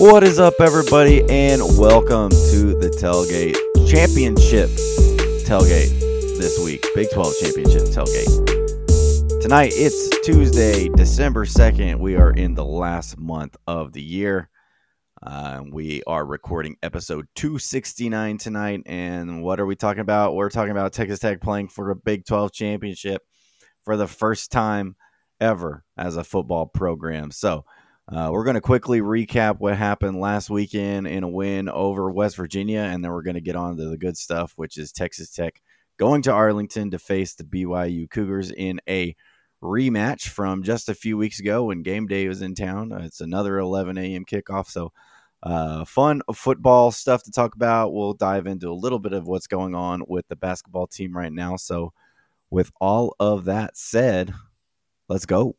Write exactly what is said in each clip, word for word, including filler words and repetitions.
What is up, everybody, and welcome to the Tailgate Championship Tailgate this week. Big twelve Championship Tailgate. Tonight, it's Tuesday, December second. We are in the last month of the year. Uh, we are recording episode two sixty-nine tonight, and what are we talking about? We're talking about Texas Tech playing for a Big twelve Championship for the first time ever as a football program. So, Uh, we're going to quickly recap what happened last weekend in a win over West Virginia, and then we're going to get on to the good stuff, which is Texas Tech going to Arlington to face the B Y U Cougars in a rematch from just a few weeks ago when game day was in town. Uh, it's another eleven a.m. kickoff, so uh, fun football stuff to talk about. We'll dive into a little bit of what's going on with the basketball team right now. So with all of that said, let's go.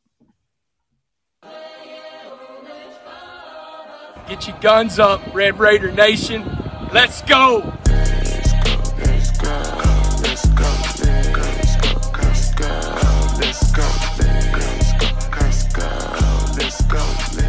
Get your guns up, Red Raider Nation. Let's go. Let's go. Let's go. Let's go. Let's go. Let's go. Let's go. Let's go.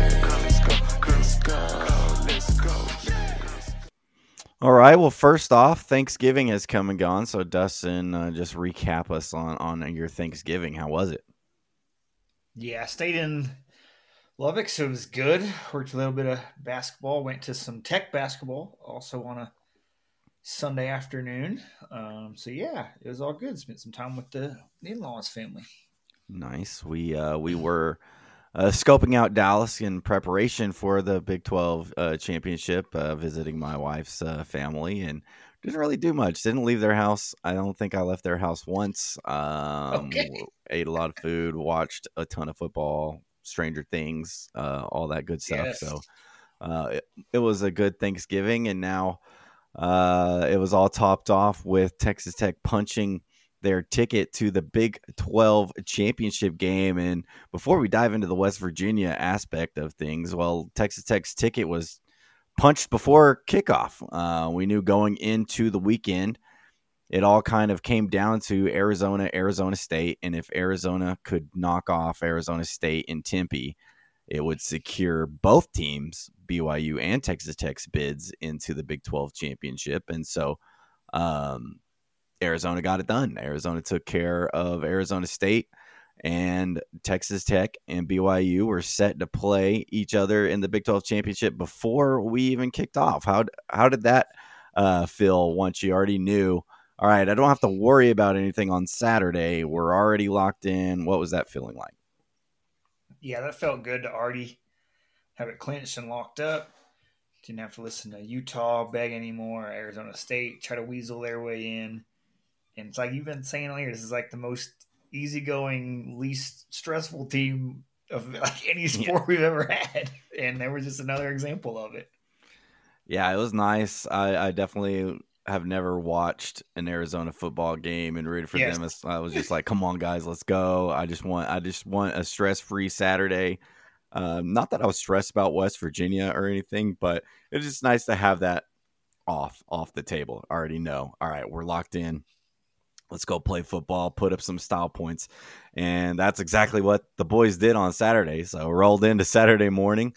Let's go. Let's go. All right. Well, first off, Thanksgiving has come and gone. So, Dustin, uh, just recap us on, on your Thanksgiving. How was it? Yeah, I stayed in Lubbock, so it was good. Worked a little bit of basketball. Went to some Tech basketball also on a Sunday afternoon. Um, so, yeah, it was all good. Spent some time with the in-laws family. Nice. We uh, we were uh, scoping out Dallas in preparation for the Big twelve uh, championship, uh, visiting my wife's uh, family, and didn't really do much. Didn't leave their house. I don't think I left their house once. Um, Okay. Ate a lot of food, watched a ton of football, Stranger Things, uh, all that good stuff. Yes. So uh, it, it was a good Thanksgiving, and now uh, it was all topped off with Texas Tech punching their ticket to the Big twelve championship game. And before we dive into the West Virginia aspect of things, well, Texas Tech's ticket was punched before kickoff. Uh, we knew going into the weekend, it all kind of came down to Arizona, Arizona State. And if Arizona could knock off Arizona State in Tempe, it would secure both teams, B Y U and Texas Tech's bids into the Big twelve championship. And so um, Arizona got it done. Arizona took care of Arizona State, and Texas Tech and B Y U were set to play each other in the Big twelve championship before we even kicked off. How, how did that uh, feel once you already knew, all right, I don't have to worry about anything on Saturday. We're already locked in. What was that feeling like? Yeah, that felt good to already have it clinched and locked up. Didn't have to listen to Utah beg anymore, Arizona State try to weasel their way in. And it's like you've been saying earlier, this is like the most easygoing, least stressful team of like any sport yeah. we've ever had. And there was just another example of it. Yeah, it was nice. I, I definitely have never watched an Arizona football game and rooted for yes. them. I was just like, come on, guys, let's go. I just want I just want a stress-free Saturday. Um, not that I was stressed about West Virginia or anything, but it's just nice to have that off off the table. I already know. All right, we're locked in. Let's go play football, put up some style points. And that's exactly what the boys did on Saturday. So rolled into Saturday morning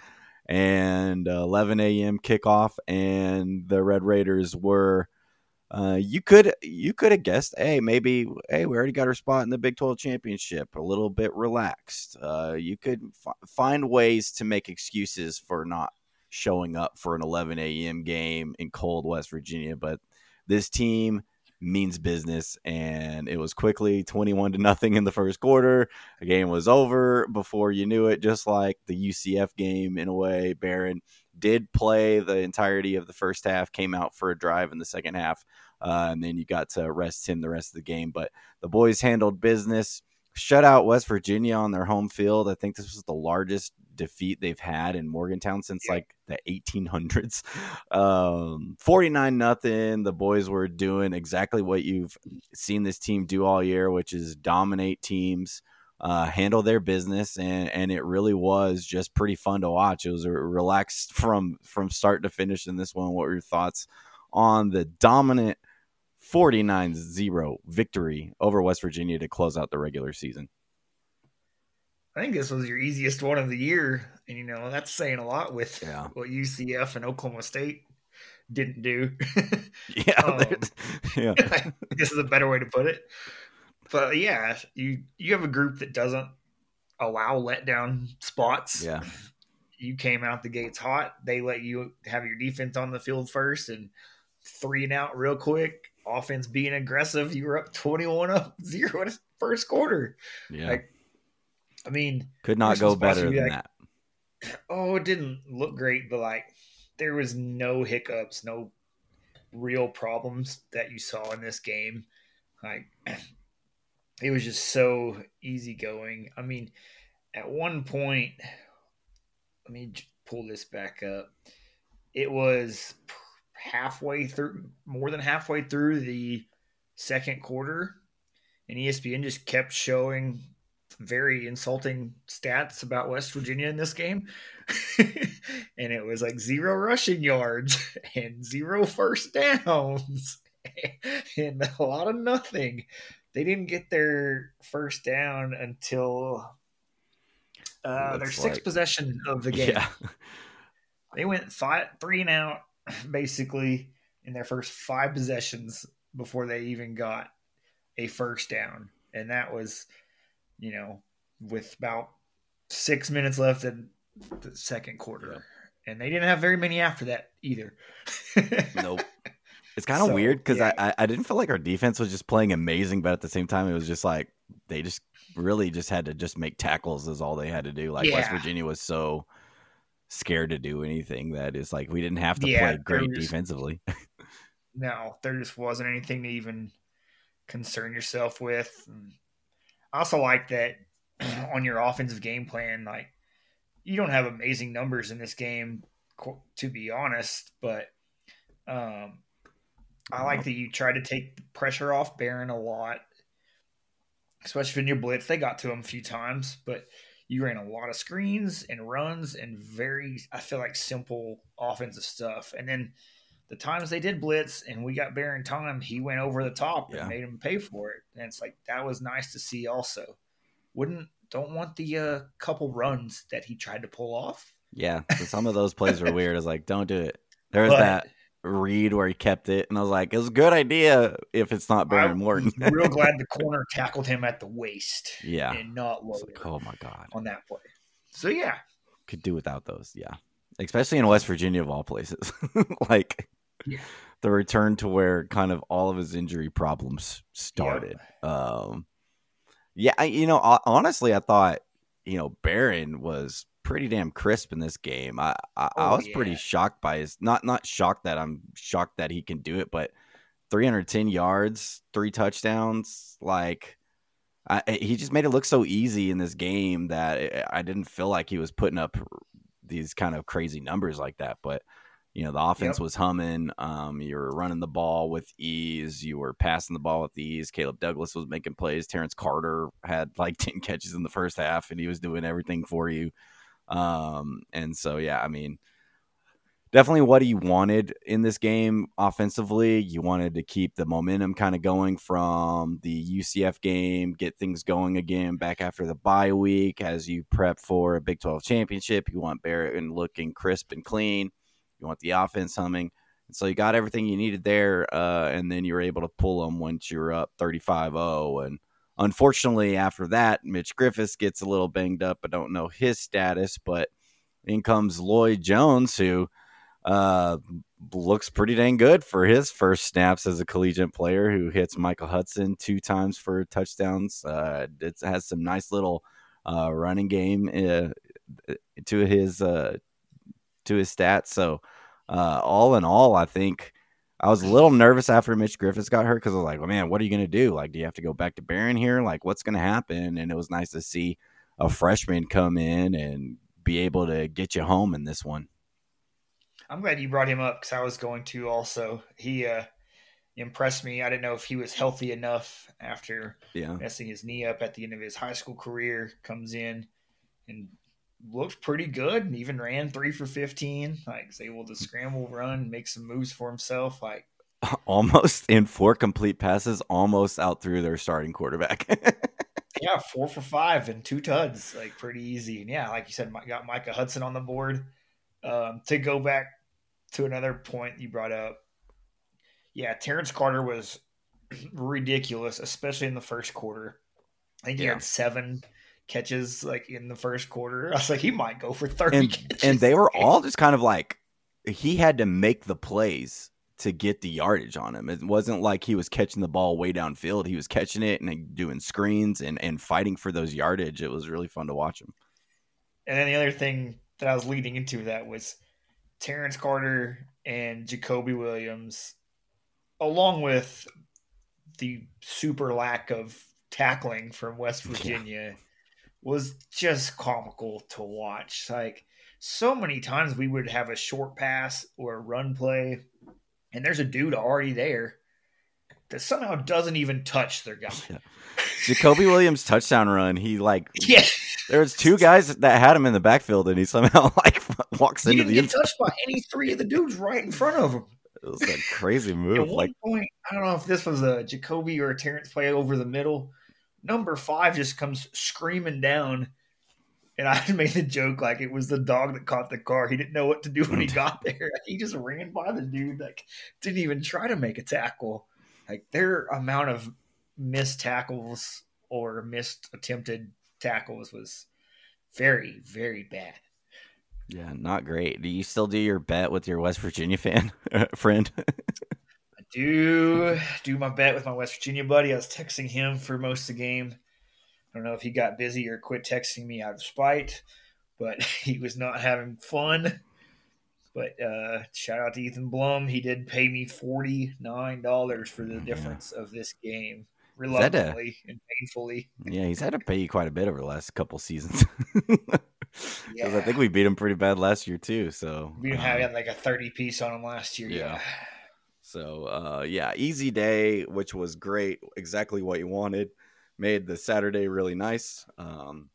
and eleven a.m. kickoff, and the Red Raiders were uh, you could you could have guessed, hey, maybe, hey, we already got our spot in the Big twelve championship, a little bit relaxed. Uh, you could f- find ways to make excuses for not showing up for an eleven a.m. game in cold West Virginia. But this team means business, and it was quickly twenty-one to nothing in the first quarter. The game was over before you knew it, just like the U C F game in a way. Barron did play the entirety of the first half, came out for a drive in the second half, uh, and then you got to rest him the rest of the game. But the boys handled business, shut out West Virginia on their home field. I think this was the largest defeat they've had in Morgantown since like the eighteen hundreds. Um, forty-nine nothing. The boys were doing exactly what you've seen this team do all year, which is dominate teams, uh, handle their business, and and it really was just pretty fun to watch. It was a relaxed from from start to finish in this one. What were your thoughts on the dominant forty-nine zero victory over West Virginia to close out the regular season? I think this was your easiest one of the year, and you know that's saying a lot with Yeah. what U C F and Oklahoma State didn't do. Yeah, um, yeah. This is a better way to put it. But yeah, you you have a group that doesn't allow letdown spots. Yeah. You came out the gates hot. They let you have your defense on the field first and three and out real quick. Offense being aggressive. You were up twenty-one up zero in the first quarter. Yeah. Like, I mean, could not go better than like, that. Oh, it didn't look great, but like there was no hiccups, no real problems that you saw in this game. Like it was just so easygoing. I mean, at one point, let me pull this back up. It was halfway through, more than halfway through the second quarter, and E S P N just kept showing very insulting stats about West Virginia in this game. And it was like zero rushing yards and zero first downs and a lot of nothing. They didn't get their first down until uh, their sixth like, possession of the game. Yeah. They went five, three and out basically in their first five possessions before they even got a first down. And that was, you know, with about six minutes left in the second quarter. Yeah. And they didn't have very many after that either. Nope. It's kind of so, weird because yeah. I, I didn't feel like our defense was just playing amazing, but at the same time, it was just like they just really just had to just make tackles is all they had to do. Like yeah. West Virginia was so scared to do anything that it's like we didn't have to yeah, play great just, defensively. No, there just wasn't anything to even concern yourself with. And I also like that on your offensive game plan, like you don't have amazing numbers in this game, to be honest, but um, I like that you try to take the pressure off Barron a lot, especially in your blitz. They got to him a few times, but you ran a lot of screens and runs and very, I feel like, simple offensive stuff. And then the times they did blitz and we got Barron time, he went over the top yeah. and made him pay for it. And it's like, that was nice to see also. Wouldn't, don't want the uh, couple runs that he tried to pull off. Yeah, so some of those plays were weird. I was like, don't do it. There was but, that read where he kept it, and I was like, it was a good idea if it's not Barron Morton. I'm real glad the corner tackled him at the waist. Yeah. And not lower. Like, oh, my God. On that play. So, yeah. Could do without those, yeah. Especially in West Virginia, of all places. Like, yeah. the return to where kind of all of his injury problems started. Yep. Um Yeah, you know, honestly, I thought, you know, Barron was pretty damn crisp in this game. I I, oh, I was yeah. pretty shocked by his not not shocked that I'm shocked that he can do it, but three hundred ten yards, three touchdowns, like I, he just made it look so easy in this game that I didn't feel like he was putting up these kind of crazy numbers like that. But you know, the offense yep. was humming. Um, you were running the ball with ease. You were passing the ball with ease. Caleb Douglas was making plays. Terrence Carter had like ten catches in the first half, and he was doing everything for you. Um, and so, yeah, I mean, definitely what he wanted in this game offensively. You wanted to keep the momentum kind of going from the U C F game, get things going again back after the bye week as you prep for a Big twelve championship. You want Barron looking crisp and clean. You want the offense humming. And so you got everything you needed there, uh, and then you were able to pull them once you're up thirty-five oh. And unfortunately, after that, Mitch Griffis gets a little banged up. I don't know his status, but in comes Lloyd Jones, who uh, looks pretty dang good for his first snaps as a collegiate player, who hits Michael Hudson two times for touchdowns. Uh, it has some nice little uh, running game uh, to his uh to his stats. So uh, all in all, I think I was a little nervous after Mitch Griffis got hurt because I was like, well, man, what are you going to do? Like, do you have to go back to Barron here? Like, what's going to happen? And it was nice to see a freshman come in and be able to get you home in this one. I'm glad you brought him up because I was going to also. He uh, impressed me. I didn't know if he was healthy enough after yeah. messing his knee up at the end of his high school career, comes in and looked pretty good and even ran three for fifteen. Like, was able to scramble, run, make some moves for himself. Like, almost in four complete passes, almost out through their starting quarterback. Yeah, four for five and two tuds, like pretty easy. And yeah, like you said, got Micah Hudson on the board. Um, to go back to another point you brought up, yeah, Terrence Carter was ridiculous, especially in the first quarter. I think he Yeah. had seven catches like in the first quarter. I was like, he might go for thirty And catches. and they were all just kind of like he had to make the plays to get the yardage on him. It wasn't like he was catching the ball way downfield. He was catching it and doing screens and, and fighting for those yardage. It was really fun to watch him. And then the other thing that I was leading into that was Terrence Carter and Jacoby Williams, along with the super lack of tackling from West Virginia, yeah. was just comical to watch. Like, so many times we would have a short pass or a run play, and there's a dude already there that somehow doesn't even touch their guy. Yeah. Jacoby Williams' touchdown run, he like yeah. There was two guys that had him in the backfield, and he somehow like walks he into didn't the get inside. touched by any three of the dudes right in front of him. It was a crazy move. At one like point, I don't know if this was a Jacoby or a Terrence play over the middle. Number five just comes screaming down, and I made the joke like it was the dog that caught the car. He didn't know what to do when he got there. He just ran by the dude, like didn't even try to make a tackle. Like their amount of missed tackles or missed attempted tackles was very, very bad. Yeah, not great. Do you still do your bet with your West Virginia fan friend? I do do my bet with my West Virginia buddy. I was texting him for most of the game. I don't know if he got busy or quit texting me out of spite, but he was not having fun. But uh, shout out to Ethan Blum. He did pay me forty-nine dollars for the difference yeah. of this game. Reluctantly a, and painfully. Yeah, he's had to pay you quite a bit over the last couple seasons. Because yeah. I think we beat him pretty bad last year too. So we um, had like a thirty piece on him last year. Yeah. yeah. So uh, yeah, easy day, which was great. Exactly what you wanted. Made the Saturday really nice. Um,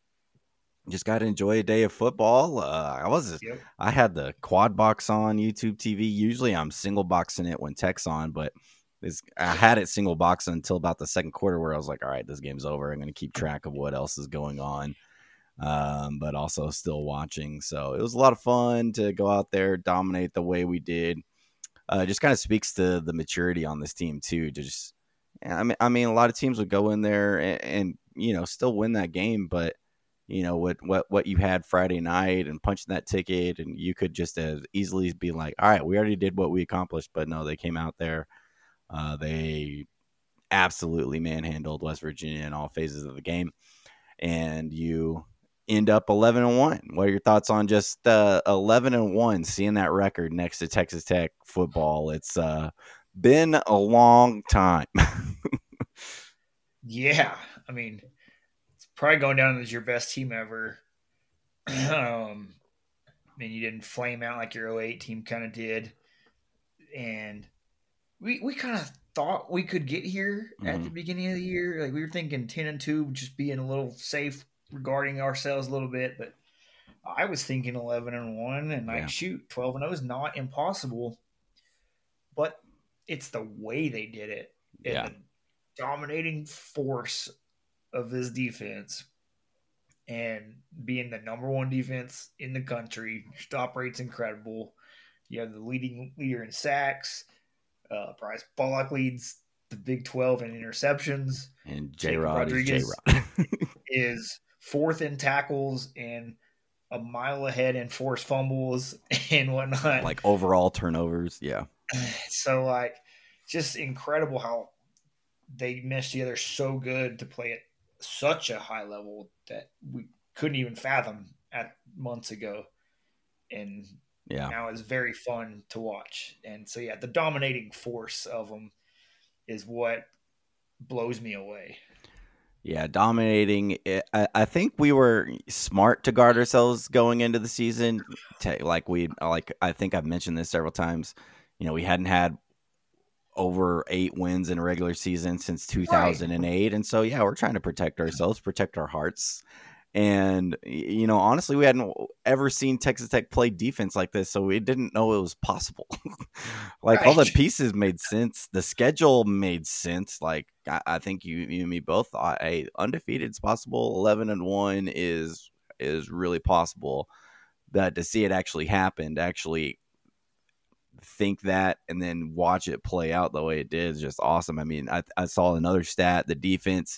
just got to enjoy a day of football. Uh, I was yep. I had the quad box on YouTube T V. Usually I'm single boxing it when tech's on, but It's, I had it single box until about the second quarter where I was like, all right, this game's over. I'm going to keep track of what else is going on, um, but also still watching. So it was a lot of fun to go out there, dominate the way we did. Uh, just kind of speaks to the maturity on this team too. To just, I mean, I mean, a lot of teams would go in there and, and you know, still win that game, but you know, what, what, what you had Friday night and punching that ticket, and you could just as easily be like, all right, we already did what we accomplished, but no, they came out there. Uh, they absolutely manhandled West Virginia in all phases of the game, and you end up eleven and one. What are your thoughts on just uh, eleven and one? Seeing that record next to Texas Tech football, it's uh, been a long time. Yeah, I mean, it's probably going down as your best team ever. um, I mean, you didn't flame out like your oh eight team kind of did, and We we kind of thought we could get here mm-hmm. at the beginning of the year. Like we were thinking ten and two, just being a little safe regarding ourselves a little bit. But I was thinking eleven and one, and like yeah. shoot, twelve and zero is not impossible. But it's the way they did it, and yeah. the dominating force of this defense, and being the number one defense in the country. Stop rate's incredible. You have the leading leader in sacks. Uh, Bryce Pollock leads the Big twelve in interceptions. And J-Rod is J-Rod. is fourth in tackles and a mile ahead in forced fumbles and whatnot. Like overall turnovers, yeah. So, like, just incredible how they meshed together so good to play at such a high level that we couldn't even fathom at months ago. And yeah, now it's very fun to watch. And so, yeah, the dominating force of them is what blows me away. Yeah, dominating. I, I think we were smart to guard ourselves going into the season. Like we, like I think I've mentioned this several times. You know, we hadn't had over eight wins in a regular season since two thousand eight, right. And so yeah, we're trying to protect ourselves, protect our hearts. And, you know, honestly, we hadn't ever seen Texas Tech play defense like this, so we didn't know it was possible. Like, right. All the pieces made sense. The schedule made sense. Like, I, I think you, you and me both thought, hey, undefeated is possible. eleven and one is is really possible. But to see it actually happen, to actually think that and then watch it play out the way it did is just awesome. I mean, I, I saw another stat. The defense,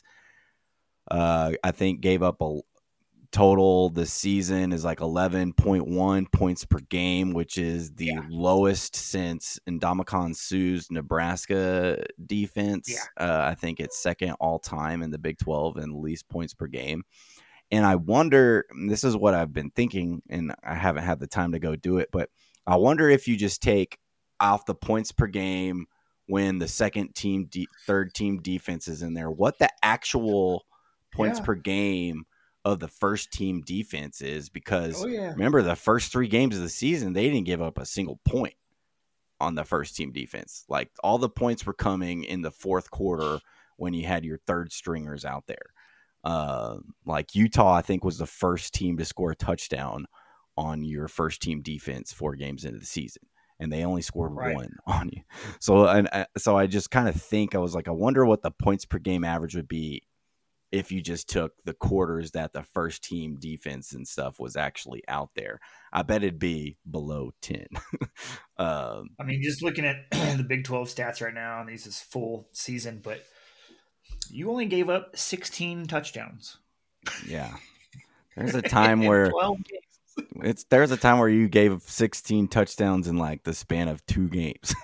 uh, I think, gave up a total this season is like eleven point one points per game, which is the yeah. lowest since Ndamukong Suh's Nebraska defense. Yeah. Uh, I think it's second all time in the Big twelve and least points per game. And I wonder, this is what I've been thinking, and I haven't had the time to go do it, but I wonder if you just take off the points per game when the second team, de- third team defense is in there, what the actual points yeah. per game of the first team defense is, because oh, yeah. remember the first three games of the season, they didn't give up a single point on the first team defense. Like, all the points were coming in the fourth quarter when you had your third stringers out there. Uh, like Utah, I think, was the first team to score a touchdown on your first team defense four games into the season, and they only scored right. one on you. So, and uh, so I just kind of think, I was like, I wonder what the points per game average would be if you just took the quarters that the first team defense and stuff was actually out there. I bet it'd be below ten. um, I mean, just looking at the Big twelve stats right now, and these is full season, but you only gave up sixteen touchdowns. Yeah. There's a time where it's there's a time where you gave sixteen touchdowns in like the span of two games.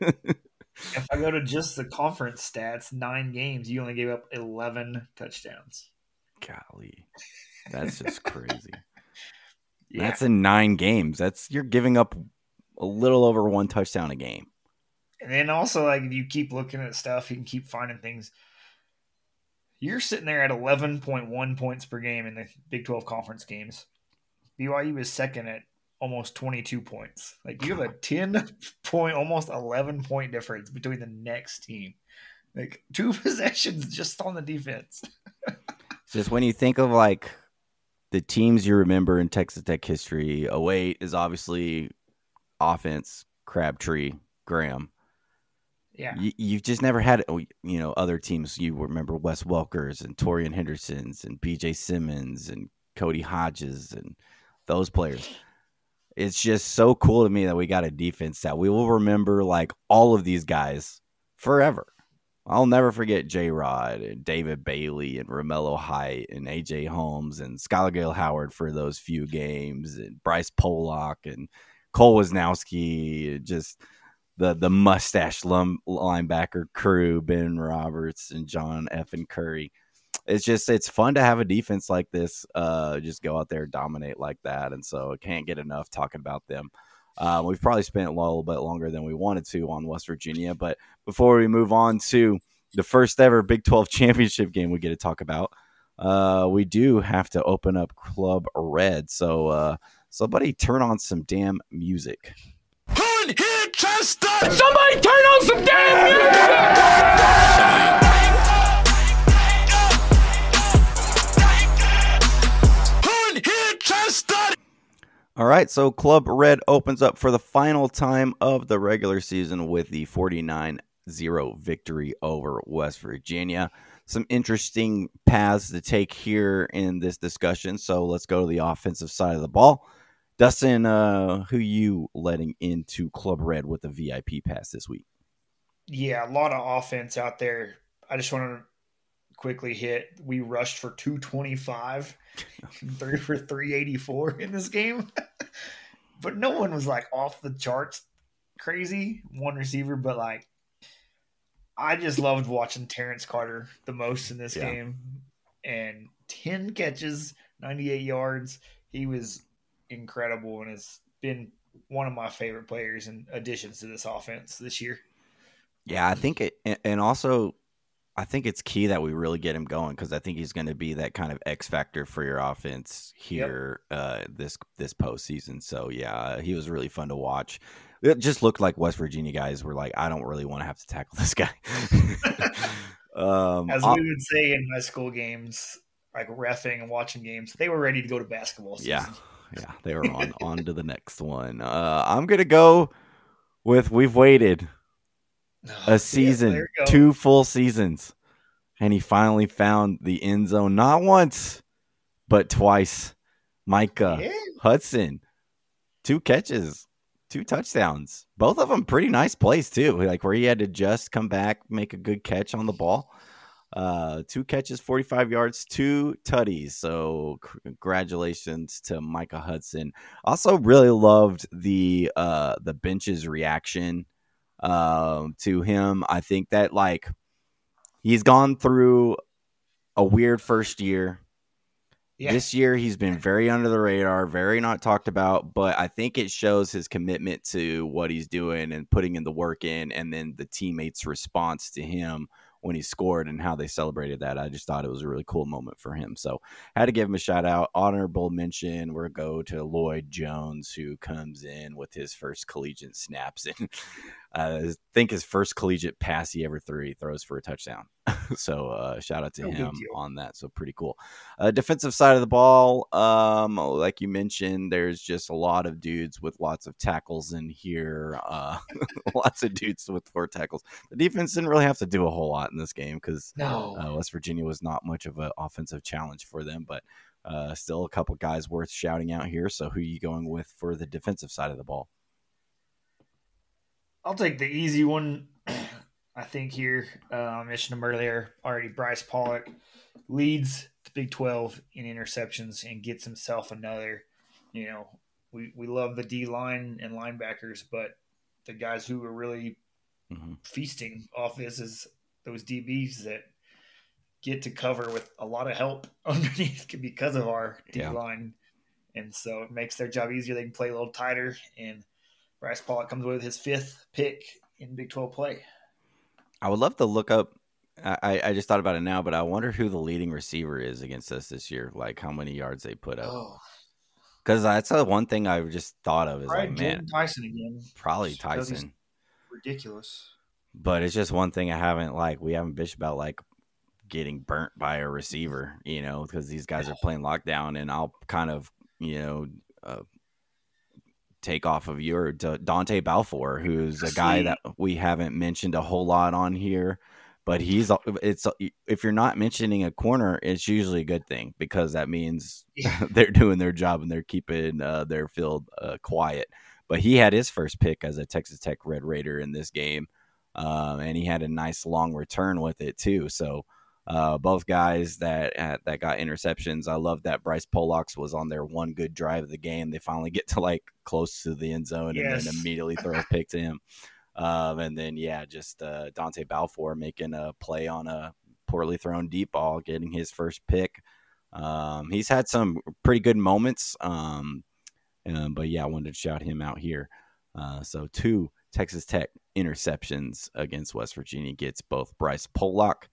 If I go to just the conference stats, nine games, you only gave up eleven touchdowns. Golly. That's just crazy. Yeah. That's in nine games. That's you're giving up a little over one touchdown a game. And then also, like, if you keep looking at stuff, you can keep finding things. You're sitting there at eleven point one points per game in the Big twelve conference games. B Y U is second at almost twenty-two points. Like, you have a ten point, almost eleven point difference between the next team. Like, two possessions just on the defense. Just when you think of, like, the teams you remember in Texas Tech history, oh eight is obviously offense, Crabtree, Graham. Yeah, you, you've just never had, you know, other teams. You remember Wes Welkers and Torian Hendersons and B J Simmons and Cody Hodges and those players. It's just so cool to me that we got a defense that we will remember, like, all of these guys forever. I'll never forget J-Rod and David Bailey and Romello Height and A J Holmes and Skylar Gale Howard for those few games, and Bryce Pollock and Cole Wisnowski, just the the mustache lum, linebacker crew, Ben Roberts and John F. and Curry. It's just, it's fun to have a defense like this, uh, just go out there and dominate like that. And so I can't get enough talking about them. Uh, we've probably spent a little bit longer than we wanted to on West Virginia. But before we move on to the first ever Big twelve championship game we get to talk about, uh, we do have to open up Club Red. So uh, somebody turn on some damn music. Somebody turn on some damn music! All right, so Club Red opens up for the final time of the regular season with the forty-nine zero victory over West Virginia. Some interesting paths to take here in this discussion, so let's go to the offensive side of the ball. Dustin, uh, who you letting into Club Red with the V I P pass this week? Yeah, a lot of offense out there. I just want to quickly hit. We rushed for two twenty-five, three for three eighty-four in this game. But no one was, like, off the charts crazy, one receiver. But, like, I just loved watching Terrence Carter the most in this yeah. game. And ten catches, ninety-eight yards. He was incredible, and has been one of my favorite players in additions to this offense this year. Yeah, I think it, and also I think it's key that we really get him going, because I think he's going to be that kind of X factor for your offense here yep. uh, this this postseason. So yeah, he was really fun to watch. It just looked like West Virginia guys were like, I don't really want to have to tackle this guy. um, As we would say in high school games, like reffing and watching games. They were ready to go to basketball season. Yeah, yeah, they were on on to the next one. Uh, I'm gonna go with we've waited a season, yeah, two full seasons, and he finally found the end zone not once, but twice. Micah yeah. Hudson, two catches, two touchdowns, both of them pretty nice plays too. Like where he had to just come back, make a good catch on the ball. Uh, two catches, forty-five yards, two tutties. So congratulations to Micah Hudson. Also, really loved the uh the bench's reaction um to him. I think that like he's gone through a weird first year. Yeah. This year, he's been very under the radar, very not talked about, but I think it shows his commitment to what he's doing and putting in the work in, and then the teammates' response to him when he scored and how they celebrated that. I just thought it was a really cool moment for him. So I had to give him a shout out. Honorable mention, we're going to go to Lloyd Jones, who comes in with his first collegiate snaps. And I think his first collegiate pass he ever threw, he throws for a touchdown. So uh, shout out to no him on that. So pretty cool. Uh, defensive side of the ball, um, like you mentioned, there's just a lot of dudes with lots of tackles in here. Uh, lots of dudes with four tackles. The defense didn't really have to do a whole lot in this game because no. uh, West Virginia was not much of an offensive challenge for them, but uh, still a couple guys worth shouting out here. So who are you going with for the defensive side of the ball? I'll take the easy one. I think here, uh, I mentioned him earlier already. Bryce Pollock leads the Big twelve in interceptions and gets himself another. You know, we, we love the D line and linebackers, but the guys who are really mm-hmm. feasting off this is those D Bs that get to cover with a lot of help underneath because of our D yeah. line. And so it makes their job easier. They can play a little tighter, and Bryce Pollock comes away with his fifth pick in Big twelve play. I would love to look up. I, I just thought about it now, but I wonder who the leading receiver is against us this year. Like how many yards they put up. Because oh. that's the one thing I just thought of is probably like, man, Tyson again. Probably Tyson. Ridiculous. But it's just one thing I haven't like. We haven't bitched about like getting burnt by a receiver, you know, because these guys are playing lockdown, and I'll kind of, you know. Uh, take off of your Dante Balfour, who's a guy that we haven't mentioned a whole lot on here, but he's it's if you're not mentioning a corner, it's usually a good thing because that means yeah. they're doing their job and they're keeping uh, their field uh, quiet. But he had his first pick as a Texas Tech Red Raider in this game, um, and he had a nice long return with it too. So uh, both guys that uh, that got interceptions. I love that Bryce Pollock was on their one good drive of the game. They finally get to like close to the end zone yes. and then immediately throw a pick to him. Um, and then, yeah, just uh, Dante Balfour making a play on a poorly thrown deep ball, getting his first pick. Um, he's had some pretty good moments. Um, uh, but, yeah, I wanted to shout him out here. Uh, so two Texas Tech interceptions against West Virginia gets both Bryce Pollock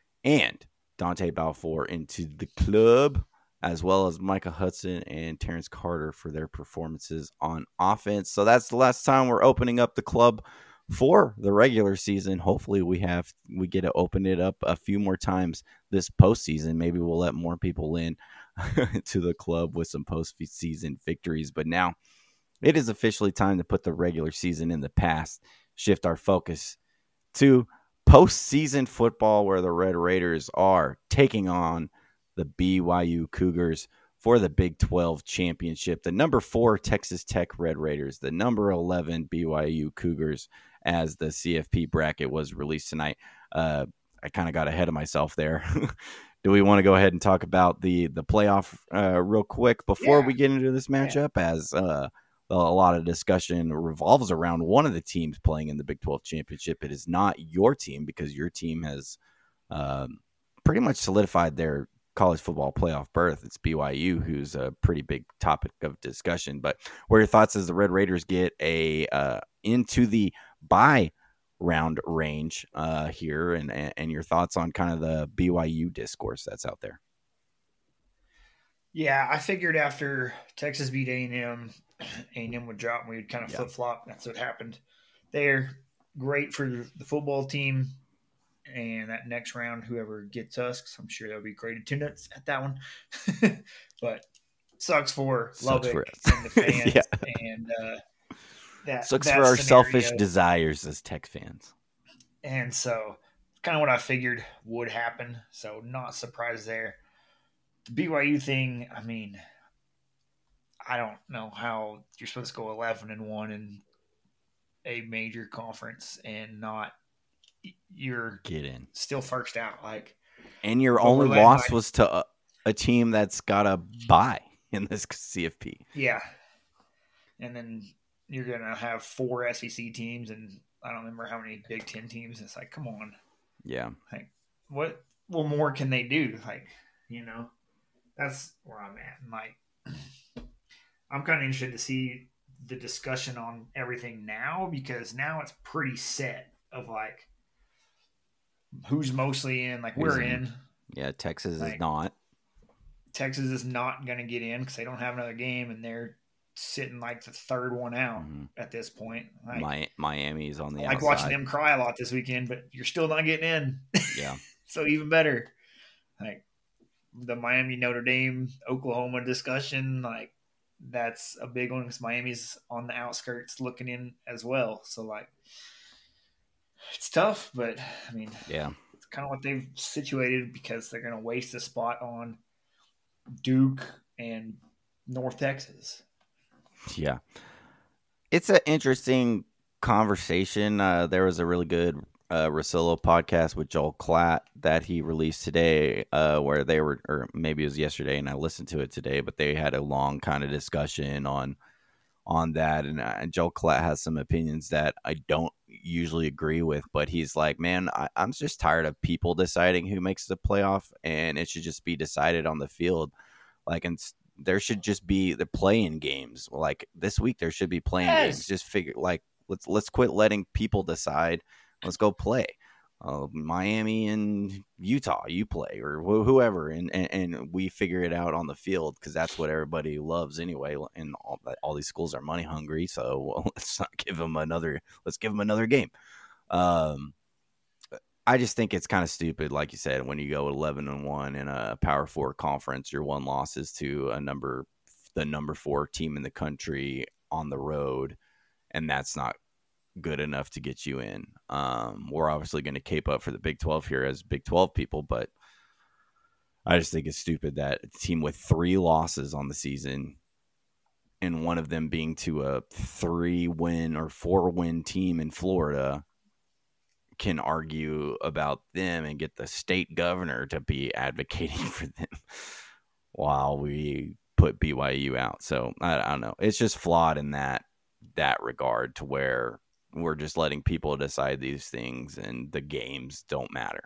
and Dante Balfour into the club, as well as Micah Hudson and Terrence Carter for their performances on offense. So that's the last time we're opening up the club for the regular season. Hopefully we have we get to open it up a few more times this postseason. Maybe we'll let more people in to the club with some postseason victories. But now it is officially time to put the regular season in the past, shift our focus to postseason football, where the Red Raiders are taking on the B Y U Cougars for the Big twelve championship. The number four Texas Tech Red Raiders, the number eleven B Y U Cougars, as the C F P bracket was released tonight. Uh, I kind of got ahead of myself there. Do we want to go ahead and talk about the the playoff uh, real quick before yeah. we get into this matchup? Yeah. As uh, a lot of discussion revolves around one of the teams playing in the Big twelve championship. It is not your team because your team has um, pretty much solidified their college football playoff berth. It's B Y U, who's a pretty big topic of discussion. But what are your thoughts as the Red Raiders get a uh, into the bye round range uh, here, and, and your thoughts on kind of the B Y U discourse that's out there? Yeah, I figured after Texas beat A and M, A and M would drop and we would kind of yeah. flip-flop. That's what happened. They're great for the football team and that next round, whoever gets us, because I'm sure there'll be great attendance at that one. But sucks for Sucks Lubbock for us. and the fans, Yeah. and uh, that Sucks that for our scenario. selfish desires as Tech fans. And so, kind of what I figured would happen. So, not surprised there. The B Y U thing, I mean, I don't know how you're supposed to go eleven and one in a major conference and not you're Get in. still first out. Like, And your But only we're letting, loss like- was to a, a team that's got a bye in this C F P. yeah. And then you're going to have four S E C teams, and I don't remember how many Big Ten teams. It's like, come on. Yeah. Like, what what more can they do? Like, you know, that's where I'm at. And like, I'm kind of interested to see the discussion on everything now, because now it's pretty set of like who's mostly in. Like, Who's we're in. in. Yeah, Texas is Like- not. Texas is not going to get in because they don't have another game, and they're sitting like the third one out Mhm. at this point. Like, Mi- Miami's on the I like outside. watching them cry a lot this weekend, but you're still not getting in. Yeah. So even better. Like the Miami Notre Dame Oklahoma discussion, like that's a big one because Miami's on the outskirts looking in as well. So like it's tough, but I mean Yeah. it's kind of what they've situated because they're going to waste a spot on Duke and North Texas. Yeah. It's an interesting conversation. Uh, there was a really good uh, Rosillo podcast with Joel Klatt that he released today uh, where they were, or maybe it was yesterday, and I listened to it today, but they had a long kind of discussion on on that. And, uh, and Joel Klatt has some opinions that I don't usually agree with, but he's like, man, I, I'm just tired of people deciding who makes the playoff, and it should just be decided on the field. Like, and there should just be the playing games. Like this week, there should be playing Yes. games. Just figure like let's let's quit letting people decide. Let's go play. Uh, Miami and Utah, you play, or wh- whoever, and, and and we figure it out on the field because that's what everybody loves anyway. And all, all these schools are money hungry, so well, let's not give them another. Let's give them another game. Um, I just think it's kind of stupid, like you said, when you go eleven and one in a Power Four conference, your one loss is to a number, the number four team in the country on the road, and that's not good enough to get you in. Um, we're obviously going to cape up for the Big twelve here as Big twelve people, but I just think it's stupid that a team with three losses on the season, and one of them being to a three-win or four-win team in Florida, can argue about them and get the state governor to be advocating for them while we put B Y U out. So I, I don't know. It's just flawed in that that regard, to where we're just letting people decide these things and the games don't matter.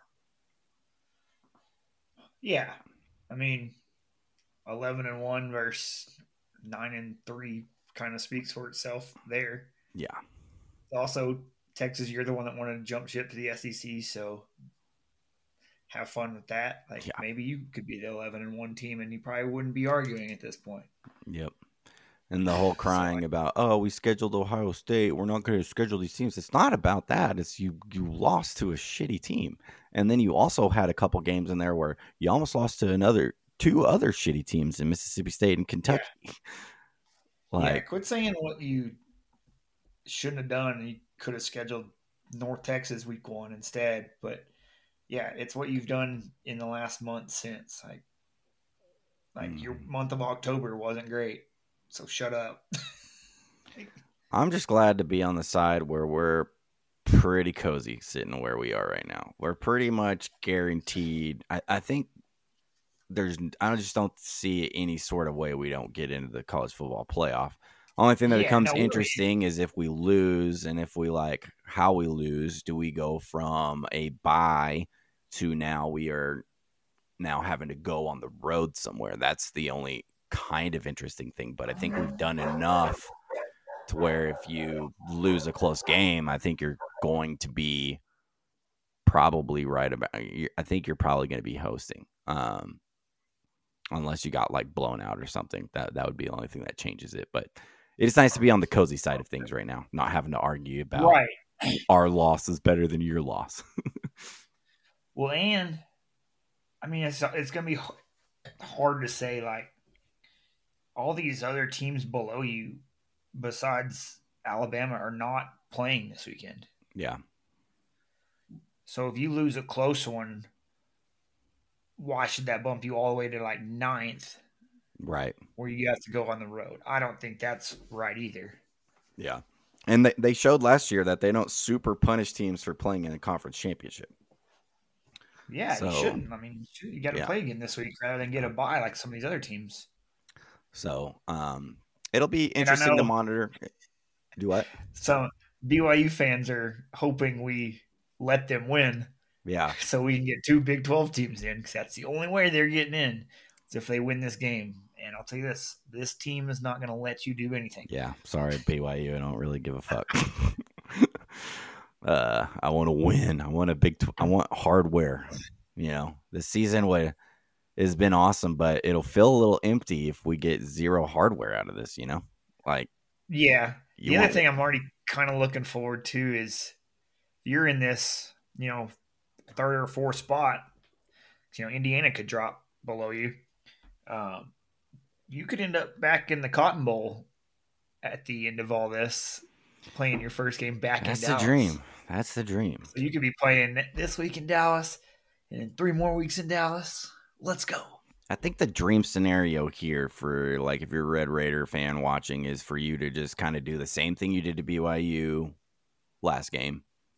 Yeah. I mean, eleven and one versus nine and three kind of speaks for itself there. Yeah. Also, Texas, you're the one that wanted to jump ship to the S E C, so have fun with that. Like, Yeah. maybe you could be the eleven and one team, and you probably wouldn't be arguing at this point. Yep. And the whole crying So, about, oh, we scheduled Ohio State, we're not going to schedule these teams. It's not about that. It's you you lost to a shitty team. And then you also had a couple games in there where you almost lost to another two other shitty teams in Mississippi State and Kentucky. yeah, Like, quit saying what you shouldn't have done. And you could have scheduled North Texas week one instead. But yeah, it's what you've done in the last month since. Like, like your Mm. month of October wasn't great. So shut up. I'm just glad to be on the side where we're pretty cozy sitting where we are right now. We're pretty much guaranteed. I, I think there's, I just don't see any sort of way we don't get into the college football playoff. Only thing that Yeah, becomes no, we're- interesting is if we lose, and if we like how we lose. Do we go from a bye to now we are now having to go on the road somewhere? That's the only kind of interesting thing. But I think we've done enough to where if you lose a close game, I think you're going to be probably right about. I think you're probably going to be hosting, um, unless you got like blown out or something. That that would be the only thing that changes it. But it's nice to be on the cozy side of things right now, not having to argue about Right. our loss is better than your loss. Well, and I mean, it's it's going to be hard to say like all these other teams below you, besides Alabama, are not playing this weekend. Yeah. So if you lose a close one, why should that bump you all the way to like ninth? Right. Where you have to go on the road. I don't think that's right either. Yeah. And they, they showed last year that they don't super punish teams for playing in a conference championship. Yeah, So, you shouldn't. I mean, you got to yeah. play again this week rather than get a bye like some of these other teams. So um, it'll be interesting know, to monitor. Do what? So B Y U fans are hoping we let them win. Yeah. So we can get two Big twelve teams in because that's the only way they're getting in is if they win this game. And I'll tell you this, this team is not going to let you do anything. Yeah. Sorry, B Y U. I don't really give a fuck. uh, I want to win. I want a big, tw- I want hardware. You know, this season would, has been awesome, but it'll feel a little empty if we get zero hardware out of this, you know? Like, yeah. The other want- thing I'm already kind of looking forward to is you're in this, you know, third or fourth spot. You know, Indiana could drop below you. Um, you could end up back in the Cotton Bowl at the end of all this, playing your first game back That's in Dallas. the dream. That's the dream. So you could be playing this week in Dallas and then three more weeks in Dallas. Let's go. I think the dream scenario here for, like, if you're a Red Raider fan watching is for you to just kind of do the same thing you did to B Y U last game.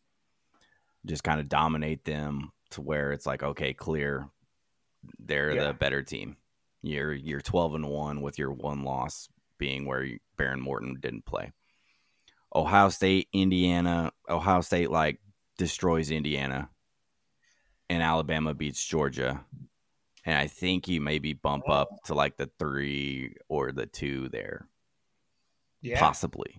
Just kind of dominate them to where it's like, okay, clear. They're Yeah. the better team. You're you're twelve and one with your one loss being where you, Baron Morton didn't play. Ohio State, Indiana, Ohio State like destroys Indiana, and Alabama beats Georgia. And I think you maybe bump up to like the three or the two there, Yeah. possibly.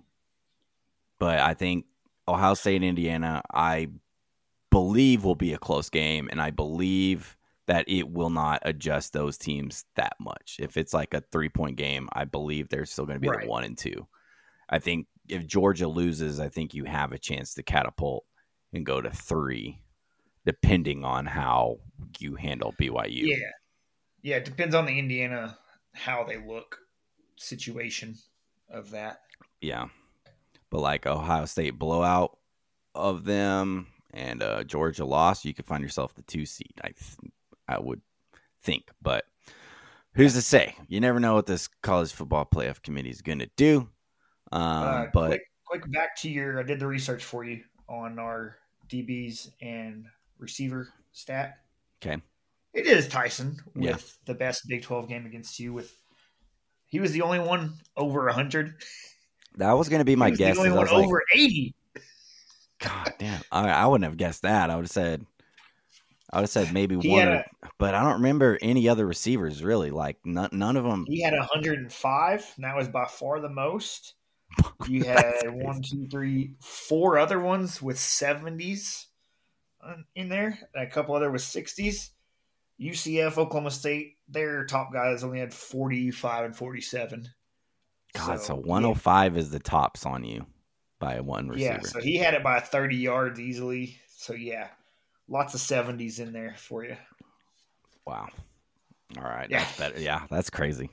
But I think Ohio State, Indiana, I believe will be a close game, and I believe that it will not adjust those teams that much. If it's like a three-point game, I believe they're still going to be Right. the one and two. I think if Georgia loses, I think you have a chance to catapult and go to three, depending on how you handle B Y U. Yeah. Yeah, it depends on the Indiana, how they look situation of that. Yeah. But like Ohio State blowout of them and uh, Georgia loss, you could find yourself the two seed, I th- I would think. But who's to say? You never know what this college football playoff committee is going to do. Um, Uh, but quick, quick back to your, I did the research for you on our D Bs and receiver stat. okay. It is Tyson with Yeah. the best Big twelve game against you. With he was the only one over one hundred. That was going to be my he was guess. the only is I one was like, over eighty. God damn. I, I wouldn't have guessed that. I would have said, I would have said maybe He one, had or, a- but I don't remember any other receivers really. Like none, none of them. He had one hundred five, and that was by far the most. You That's had crazy. one, two, three, four other ones with seventies in there, and a couple other with sixties. U C F, Oklahoma State, their top guys only had forty-five and forty-seven. God, so, yeah. one oh five is the tops on you by one receiver. Yeah, so he had it by thirty yards easily. So yeah, lots of seventies in there for you. Wow. All right. Yeah. That's better. Yeah, that's crazy.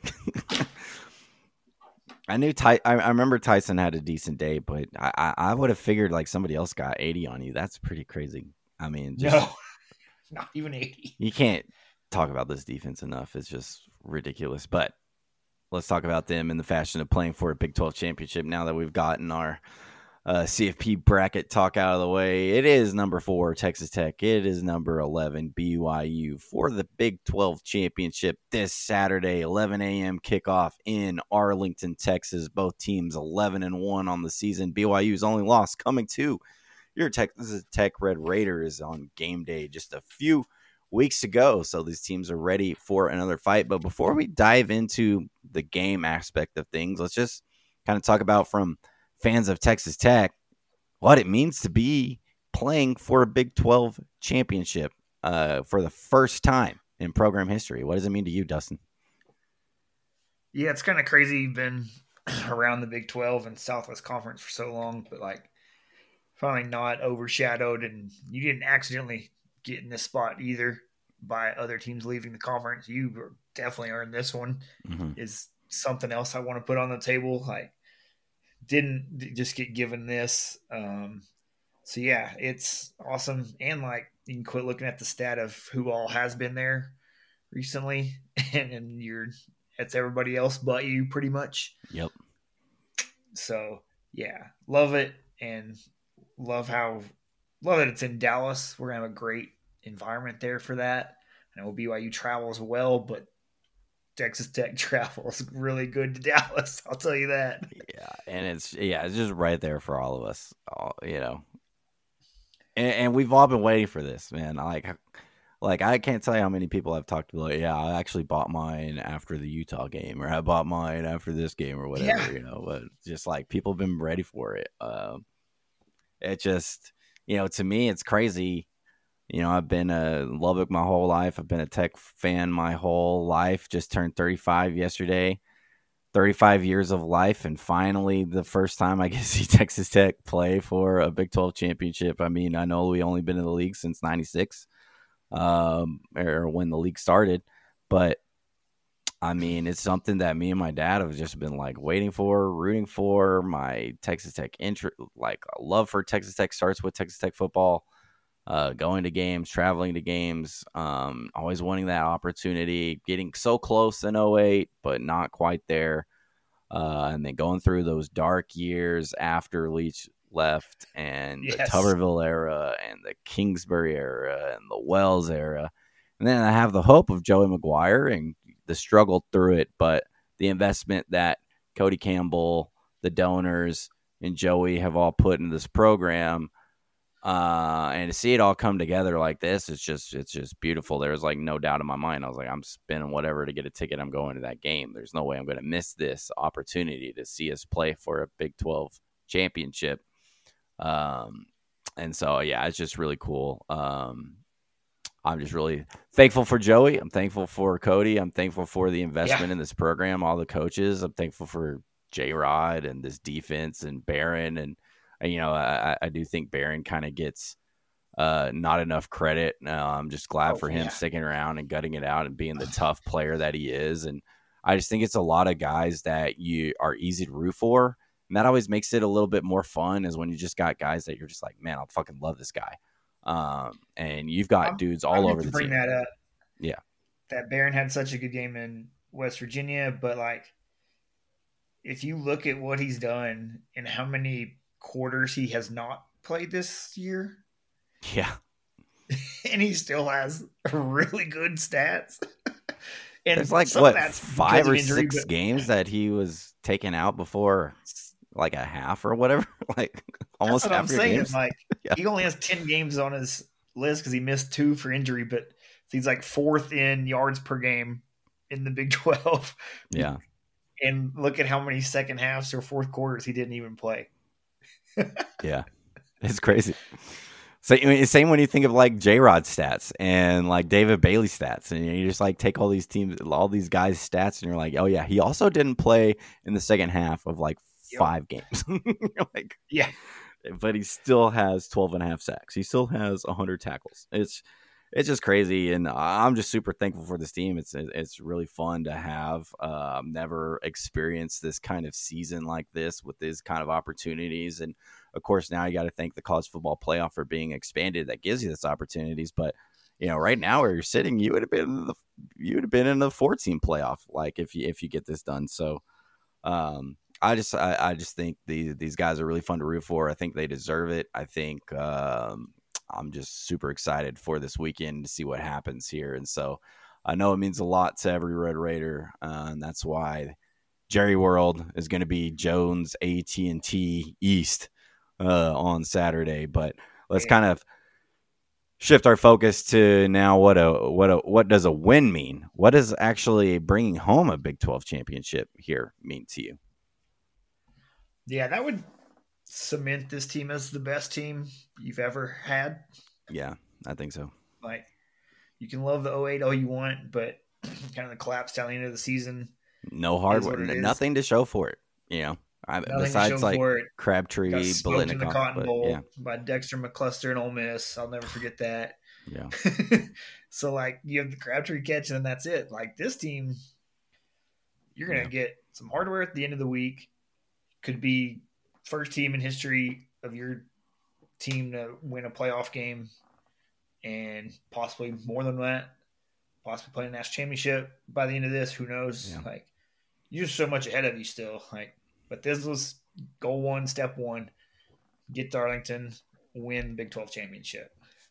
I knew Ty. I, I remember Tyson had a decent day, but I, I, I would have figured like somebody else got eighty on you. That's pretty crazy. I mean, just, No, not even eighty. you can't talk about this defense enough. It's just ridiculous. But let's talk about them in the fashion of playing for a Big twelve championship now that we've gotten our uh, C F P bracket talk out of the way. It is number four, Texas Tech. It is number eleven, B Y U, for the Big twelve championship this Saturday, eleven a.m. kickoff in Arlington, Texas. Both teams eleven and one on the season. B Y U's only loss coming to your Texas Tech Red Raiders on game day just a few weeks ago. So these teams are ready for another fight. But before we dive into the game aspect of things, let's just kind of talk about, from fans of Texas Tech, what it means to be playing for a Big twelve championship uh, for the first time in program history. What does it mean to you, Dustin? Yeah, it's kind of crazy. You've been around the Big twelve and Southwest Conference for so long, but like finally not overshadowed, and you didn't accidentally getting this spot either by other teams leaving the conference. You definitely earned this one. Mm-hmm. Is something else I want to put on the table. Like, didn't just get given this. Um, so yeah, it's awesome. And like, you can quit looking at the stat of who all has been there recently, and, and you're it's everybody else but you, pretty much. Yep. So yeah, love it, and love how love that it's in Dallas. We're gonna have a great environment there for that. I know B Y U travels well, but Texas Tech travels really good to Dallas. I'll tell you that. Yeah, and it's yeah, it's just right there for all of us. All, you know, and, and we've all been waiting for this, man. Like, like I can't tell you how many people I've talked to. Like, yeah, I actually bought mine after the Utah game, or I bought mine after this game, or whatever. Yeah. You know, but just like people have been ready for it. Um, it just, you know, to me, it's crazy. You know, I've been a Lubbock my whole life. I've been a Tech fan my whole life. Just turned thirty-five yesterday. thirty-five years of life, and finally the first time I get to see Texas Tech play for a Big twelve championship. I mean, I know we only been in the league since ninety-six, um, or when the league started, but I mean, it's something that me and my dad have just been like waiting for, rooting for. My Texas Tech interest, like love for Texas Tech starts with Texas Tech football. Uh, going to games, traveling to games, um, always wanting that opportunity, getting so close in oh eight, but not quite there. Uh, and then going through those dark years after Leach left, and Yes. the Tuberville era, and the Kingsbury era, and the Wells era. And then I have the hope of Joey McGuire and the struggle through it, but the investment that Cody Campbell, the donors, and Joey have all put into this program. Uh, and to see it all come together like this, it's just, it's just beautiful. There was like no doubt in my mind. I was like, I'm spending whatever to get a ticket. I'm going to that game. There's no way I'm going to miss this opportunity to see us play for a Big twelve championship. Um, and so, yeah, it's just really cool. Um, I'm just really thankful for Joey. I'm thankful for Cody. I'm thankful for the investment Yeah. in this program, all the coaches. I'm thankful for J-Rod and this defense and Barron. And, you know, I, I do think Barron kind of gets uh, not enough credit. Uh, I'm just glad Oh, for him yeah. sticking around and gutting it out and being the tough player that he is. And I just think it's a lot of guys that you are easy to root for. And that always makes it a little bit more fun, is when you just got guys that you're just like, man, I fucking love this guy. Um, and you've got I'm- dudes I all meant over to the bring team. that up. Yeah. That Barron had such a good game in West Virginia, but like, if you look at what he's done and how many quarters he has not played this year, Yeah. and he still has really good stats. And There's like, some of what, that's five because of or injury, six but- games that he was taken out before, like a half or whatever, like almost That's what I'm half your saying. games. Like, Yeah. he only has ten games on his list because he missed two for injury, but he's like fourth in yards per game in the Big twelve. Yeah. And look at how many second halves or fourth quarters he didn't even play. Yeah. It's crazy. So, I mean, same when you think of like J-Rod stats and like David Bailey stats, and you just like take all these teams, all these guys' stats, and you're like, oh yeah, he also didn't play in the second half of like Yep. five games. You're like, Yeah. but he still has twelve and a half sacks. He still has one hundred tackles. It's it's just crazy, and I'm just super thankful for this team. It's it's really fun to have. Uh, I've never experienced this kind of season like this with these kind of opportunities, and of course now you got to thank the college football playoff for being expanded. That gives you this opportunities, but you know, right now where you're sitting, you would have been in the you would have been in the four-team playoff, like if you if you get this done. So. Um, I just, I, I just think these these guys are really fun to root for. I think they deserve it. I think um, I'm just super excited for this weekend to see what happens here. And so I know it means a lot to every Red Raider, uh, and that's why Jerry World is going to be Jones A T and T East uh, on Saturday. But let's Yeah. kind of shift our focus to now what a what a what does a win mean? What does actually bringing home a Big twelve championship here mean to you? Yeah, that would cement this team as the best team you've ever had. Yeah, I think so. Like, you can love the oh eight all you want, but kind of the collapse down the end of the season. No Is hardware, what it is. nothing to show for it. You know, I, Nothing besides to show like for it. Crabtree, Got smoked in the Biletnikoff, Cotton but Bowl yeah, by Dexter McCluster and Ole Miss. I'll never forget that. Yeah. So, like, you have the Crabtree catch, and then that's it. Like, this team, you're going to Yeah. get some hardware at the end of the week. Could be first team in history of your team to win a playoff game, and possibly more than that. Possibly playing a national championship by the end of this. Who knows? Yeah. Like, you're so much ahead of you still. Like, but this was goal one, step one. Get to Arlington, win the Big twelve championship.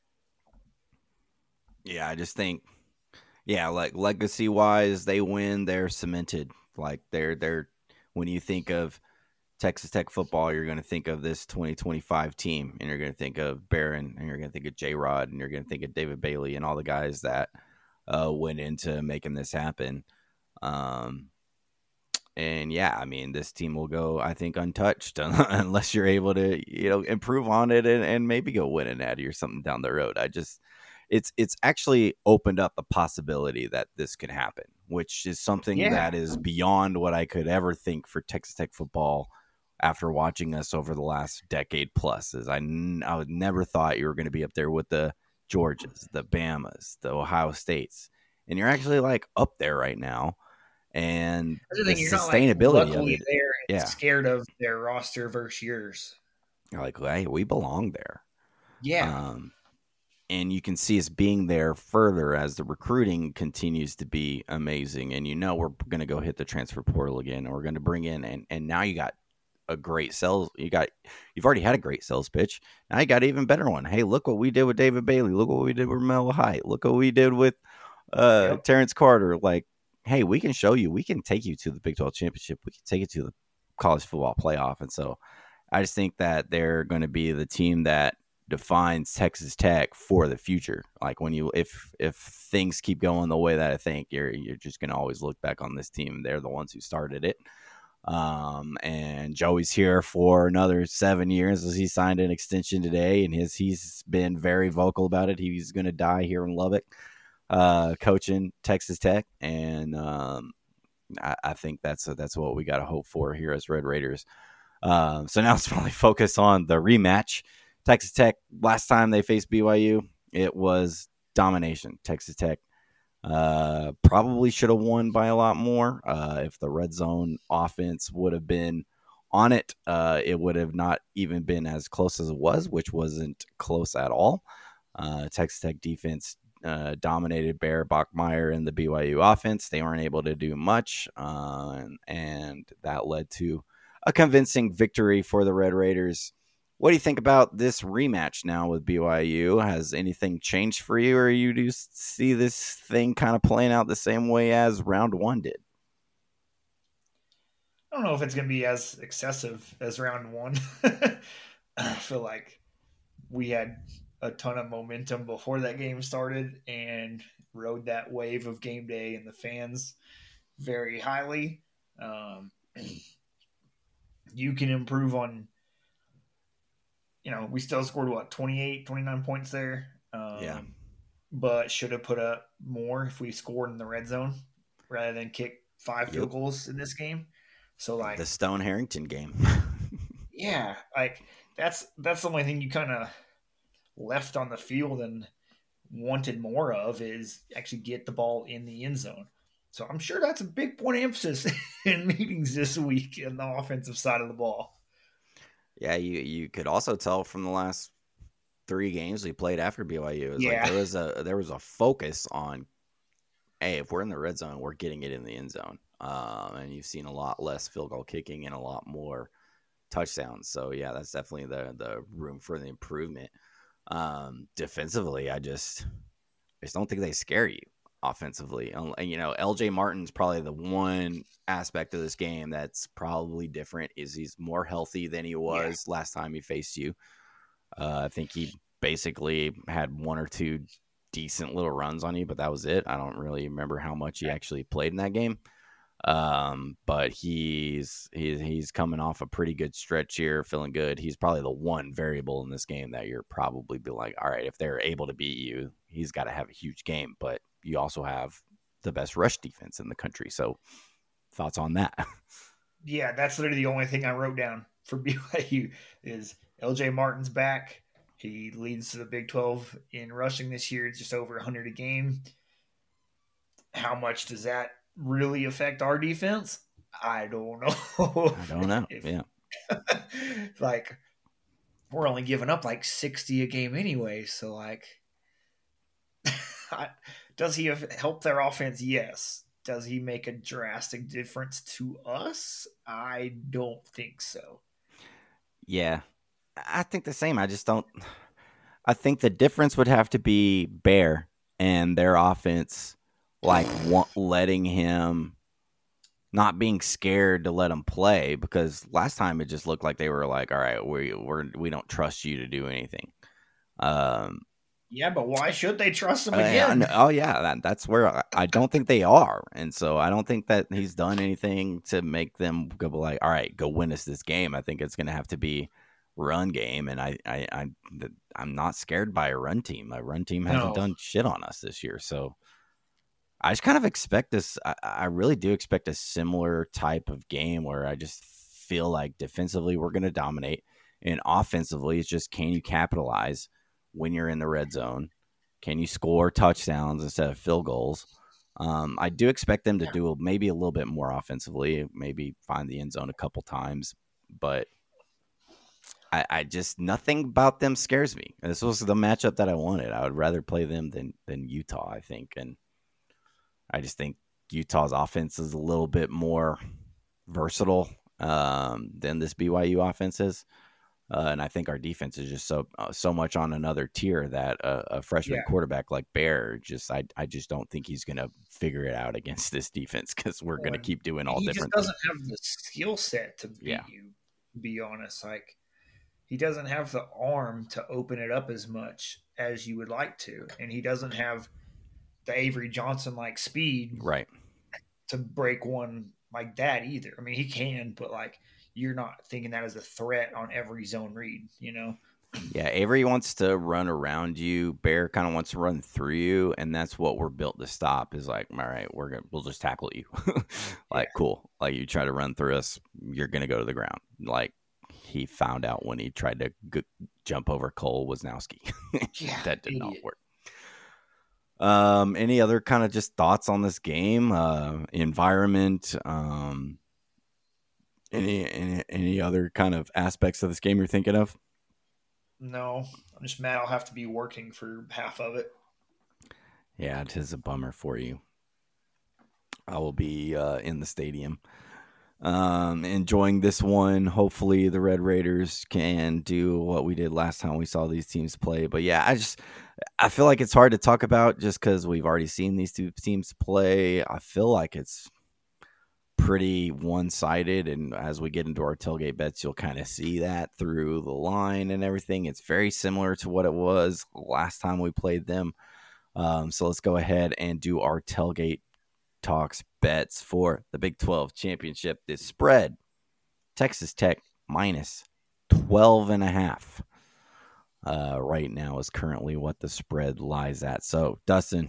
Yeah, I just think, yeah, like legacy wise, they win. They're cemented. Like they're they're when you think of Texas Tech football, you're going to think of this twenty twenty-five team, and you're going to think of Barron, and you're going to think of J Rod, and you're going to think of David Bailey, and all the guys that uh, went into making this happen. Um, and yeah, I mean, this team will go, I think, untouched unless you're able to, you know, improve on it and, and maybe go win a natty or something down the road. I just, it's it's actually opened up the possibility that this can happen, which is something Yeah. that is beyond what I could ever think for Texas Tech football after watching us over the last decade plus. Is I, n- I would never thought you were going to be up there with the Georgias, the Bamas, the Ohio States, and you're actually like up there right now. And That's the the thing, you're not, like, sustainability of luckily it, there and yeah. scared of their roster versus yours. You're like, hey, we belong there. Yeah. Um, and you can see us being there further as the recruiting continues to be amazing. And you know we're going to go hit the transfer portal again, and we're going to bring in, and, and now you got a great sales. You got, you've already had a great sales pitch. Now you got an even better one. Hey, look what we did with David Bailey. Look what we did with Mel Height. Look what we did with uh, Yep. Terrence Carter. Like, hey, we can show you. We can take you to the Big twelve championship. We can take you to the college football playoff. And so I just think that they're going to be the team that defines Texas Tech for the future. Like when you, if if things keep going the way that I think, you're you're just going to always look back on this team. They're the ones who started it. Um, and Joey's here for another seven years as he signed an extension today, and his he's been very vocal about it. He's going to die here in Lubbock, uh, coaching Texas Tech, and um, I, I think that's a, that's what we got to hope for here as Red Raiders. Um, so now let's probably focus on the rematch. Texas Tech, last time they faced B Y U, it was domination. Texas Tech uh, probably should have won by a lot more. Uh, if the red zone offense would have been on it, uh, it would have not even been as close as it was, which wasn't close at all. Uh, Texas Tech defense uh, dominated Bear, Bachmeier, and the B Y U offense. They weren't able to do much, uh, and, and that led to a convincing victory for the Red Raiders. What do you think about this rematch now with B Y U? Has anything changed for you, or you do see this thing kind of playing out the same way as round one did? I don't know if it's going to be as excessive as round one. I feel like we had a ton of momentum before that game started and rode that wave of game day and the fans very highly. Um, you can improve on, you know, we still scored, what, twenty-eight, twenty-nine points there? Um, Yeah. But should have put up more if we scored in the red zone rather than kick five Yep. field goals in this game. So, like, The Stone Harrington game. yeah, like, that's that's the only thing you kind of left on the field and wanted more of is actually get the ball in the end zone. So I'm sure that's a big point of emphasis in meetings this week in the offensive side of the ball. Yeah, you you could also tell from the last three games we played after B Y U. It was Yeah. like there was a there was a focus on, hey, if we're in the red zone, we're getting it in the end zone. Um, and you've seen a lot less field goal kicking and a lot more touchdowns. So yeah, that's definitely the the room for the improvement. Um, defensively, I just I just don't think they scare you offensively. And, you know, L J Martin's probably the one aspect of this game that's probably different. Is he's more healthy than he was yeah. last time he faced you. Uh, I think he basically had one or two decent little runs on you, but that was it. I don't really remember how much he actually played in that game. Um, but he's he's he's coming off a pretty good stretch here, feeling good. He's probably the one variable in this game that you're probably be like, all right, if they're able to beat you, he's got to have a huge game. But you also have the best rush defense in the country. So thoughts on that? Yeah, that's literally the only thing I wrote down for B Y U is L J Martin's back He leads the Big twelve in rushing this year, just over one hundred a game. How much does that really affect our defense? I don't know. I don't know. If, yeah. Like, we're only giving up like sixty a game anyway. So, like, does he help their offense? Yes. Does he make a drastic difference to us? I don't think so. Yeah. I think the same. I just don't. I think the difference would have to be Bear and their offense, like want, letting him, not being scared to let him play, because last time it just looked like they were like, all right, we we're we don't trust you to do anything. Um, yeah, but why should they trust him uh, again? oh yeah, that, that's where I, I don't think they are, and so I don't think that he's done anything to make them go like, all right, go win us this game. I think it's going to have to be run game, and I, I, I, I'm not scared by a run team. A run team hasn't No. done shit on us this year, so I just kind of expect this. I, I really do expect a similar type of game where I just feel like defensively we're going to dominate, and offensively it's just, can you capitalize when you're in the red zone? Can you score touchdowns instead of field goals? Um, I do expect them to do maybe a little bit more offensively, maybe find the end zone a couple times, but I, I just, nothing about them scares me. This was the matchup that I wanted. I would rather play them than than Utah, I think, and I just think Utah's offense is a little bit more versatile um, than this B Y U offense is. Uh, and I think our defense is just so uh, so much on another tier that a, a freshman Yeah. quarterback like Bear, just I I just don't think he's going to figure it out against this defense, because we're going to keep doing all he different just things. doesn't have the skill set to beat Yeah. you, to be honest. Like, he doesn't have the arm to open it up as much as you would like to. And he doesn't have the Avery Johnson-like speed Right. to break one like that either. I mean, he can, but, like, you're not thinking that as a threat on every zone read, you know? Yeah, Avery wants to run around you. Bear kind of wants to run through you, and that's what we're built to stop. Is like, all right, we're gonna we'll just tackle you. Like, Yeah. cool. Like, you try to run through us, you're gonna go to the ground. Like, he found out when he tried to g- jump over Cole Wisnowski. Yeah, That did not idiot. work. Um, any other kind of just thoughts on this game? Uh, environment. Um, any any any other kind of aspects of this game you're thinking of? No, I'm just mad I'll have to be working for half of it. Yeah, it is a bummer for you. I will be uh, in the stadium um, enjoying this one. Hopefully the Red Raiders can do what we did last time we saw these teams play. But yeah, I just I feel like it's hard to talk about just because we've already seen these two teams play. I feel like it's pretty one-sided, and as we get into our tailgate bets, you'll kind of see that through the line and everything. It's very similar to what it was last time we played them. Um, so let's go ahead and do our tailgate talks bets for the Big twelve championship. This spread, Texas Tech minus twelve and a half uh, right now is currently what the spread lies at. So Dustin,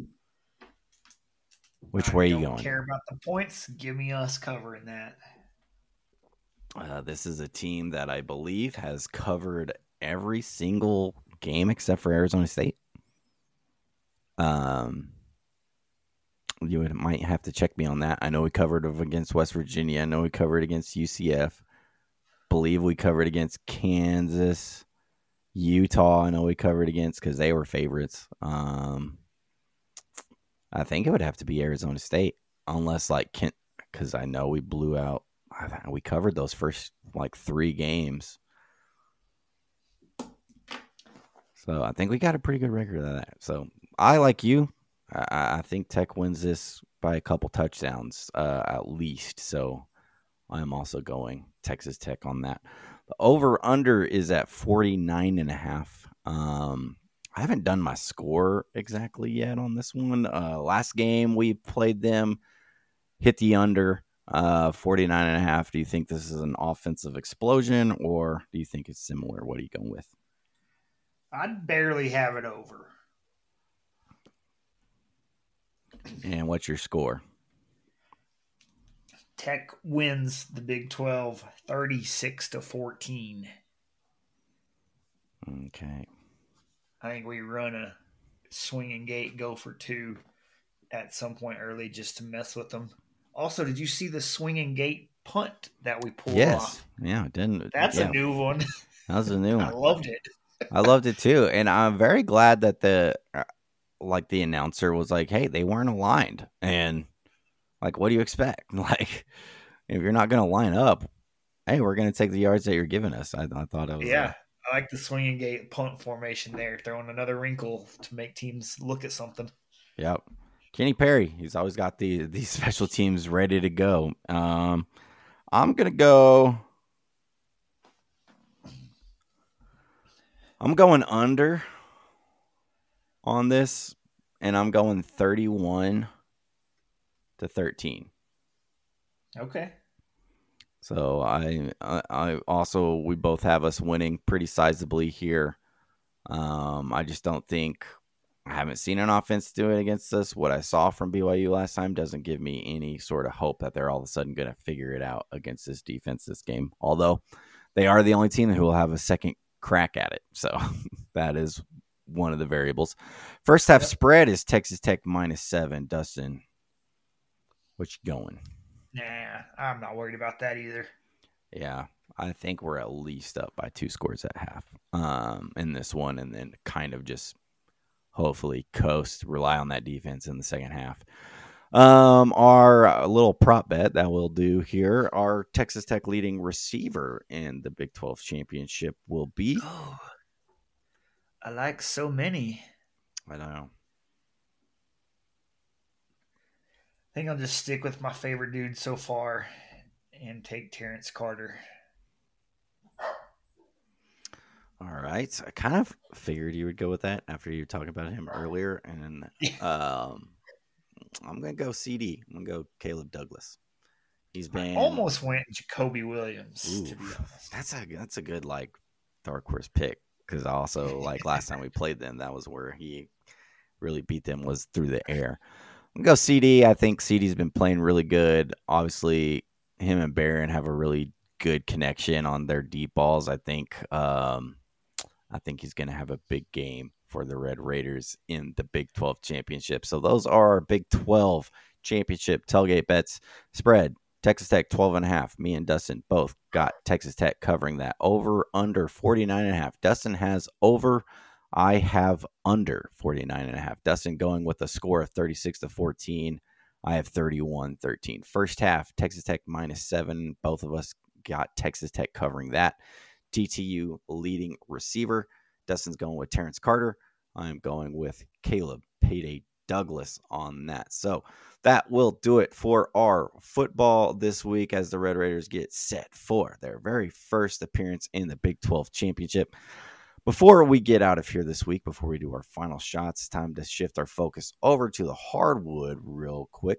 which way are you I going? don't care about the points. Give me us covering that. Uh, this is a team that I believe has covered every single game except for Arizona State. Um, you would, might have to check me on that. I know we covered against West Virginia. I know we covered against U C F. Believe we covered against Kansas, Utah. I know we covered against because they were favorites. Um, I think it would have to be Arizona State, unless like Kent, because I know we blew out. We covered those first like three games. So I think we got a pretty good record of that. So I, like you, I, I think Tech wins this by a couple touchdowns uh, at least. So I'm also going Texas Tech on that. The over-under is at forty-nine and a half. Um, I haven't done my score exactly yet on this one. Uh, last game we played them, hit the under. Uh, forty-nine and a half. Do you think this is an offensive explosion, or do you think it's similar? What are you going with? I'd barely have it over. And what's your score? Tech wins the Big twelve thirty-six to fourteen. Okay. I think we run a swinging gate, go for two at some point early just to mess with them. Also, did you see the swinging gate punt that we pulled Yes. off? Yeah. Didn't. That's Yeah. a new one. That was a new I one. loved it. I loved it too, and I'm very glad that the uh, like the announcer was like, "Hey, they weren't aligned," and like, what do you expect? Like, if you're not going to line up, hey, we're going to take the yards that you're giving us. I, I thought it was Yeah, uh, I like the swinging gate punt formation there, throwing another wrinkle to make teams look at something. Yep. Kenny Perry, he's always got the these special teams ready to go. Um, I'm gonna go. I'm going under on this, and I'm going thirty-one to thirteen. Okay. So I, I, I also we both have us winning pretty sizably here. Um, I just don't think I haven't seen an offense do it against us. What I saw from B Y U last time doesn't give me any sort of hope that they're all of a sudden going to figure it out against this defense this game. Although they are the only team who will have a second crack at it. So that is one of the variables. First half Yep. spread is Texas Tech minus seven. Dustin, what you going? Nah, I'm not worried about that either. Yeah, I think we're at least up by two scores at half um, in this one, and then kind of just hopefully coast, rely on that defense in the second half. Um, our uh, little prop bet that we'll do here, our Texas Tech leading receiver in the Big twelve championship will be. Oh, I like so many. I don't know. I think I'll just stick with my favorite dude so far and take Terrence Carter. All right. I kind of figured you would go with that after you were talking about him earlier. And um, I'm going to go C D. I'm going to go Caleb Douglas. He's been I almost went Jacoby Williams, Ooh, to be honest. That's a that's a good like dark horse pick because also like last time we played them, that was where he really beat them was through the air. I'm going to go C D. I think C D's been playing really good. Obviously, him and Barron have a really good connection on their deep balls. I think um, I think he's going to have a big game for the Red Raiders in the Big twelve championship. So those are our Big twelve championship tailgate bets. Spread Texas Tech twelve and a half. Me and Dustin both got Texas Tech covering that. Over under forty-nine and a half. Dustin has over. I have under forty-nine and a half. Dustin going with a score of thirty-six to fourteen. I have thirty-one thirteen. First half, Texas Tech minus seven. Both of us got Texas Tech covering that. T T U leading receiver. Dustin's going with Terrence Carter. I'm going with Caleb Payday Douglas on that. So that will do it for our football this week as the Red Raiders get set for their very first appearance in the Big twelve championship. Before we get out of here this week, before we do our final shots, it's time to shift our focus over to the hardwood real quick.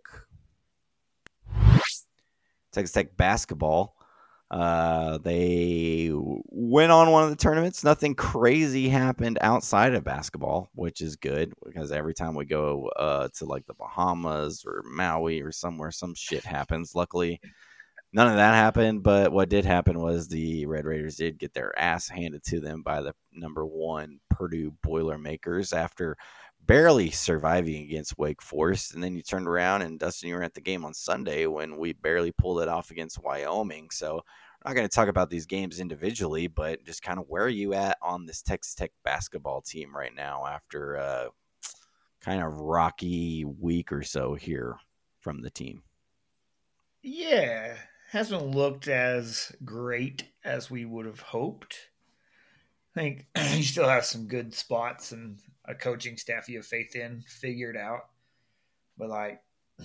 Texas Tech basketball. Uh, they went on one of the tournaments. Nothing crazy happened outside of basketball, which is good because every time we go uh, to like the Bahamas or Maui or somewhere, some shit happens. Luckily, none of that happened. But what did happen was the Red Raiders did get their ass handed to them by the number one Purdue Boilermakers after barely surviving against Wake Forest. And then you turned around and Dustin, you were at the game on Sunday when we barely pulled it off against Wyoming. So we're not going to talk about these games individually, but just kind of where are you at on this Texas Tech basketball team right now after a kind of rocky week or so here from the team? Yeah, hasn't looked as great as we would have hoped. I think you still have some good spots and a coaching staff you have faith in figured out. But like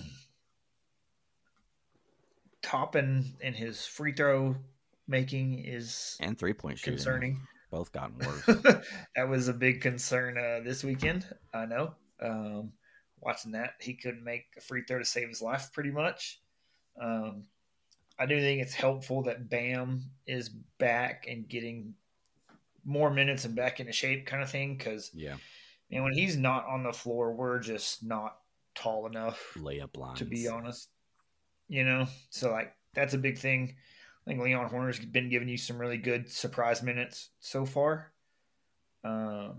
Toppin and his free throw making is and three point shooting concerning. Both gotten worse. That was a big concern uh, this weekend. I know. Um, watching that, he couldn't make a free throw to save his life pretty much. Um, I do think it's helpful that Bam is back and getting more minutes and back into shape kind of thing because yeah. And when he's not on the floor, we're just not tall enough layup lines, to be honest. You know, so like that's a big thing. I think Leon Horner's been giving you some really good surprise minutes so far. Um,